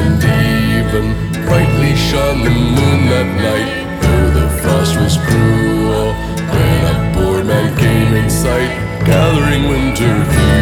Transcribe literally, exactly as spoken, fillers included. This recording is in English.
and even brightly shone the moon that night. Though the frost was cruel, when a poor man came in sight, gathering winter fuel.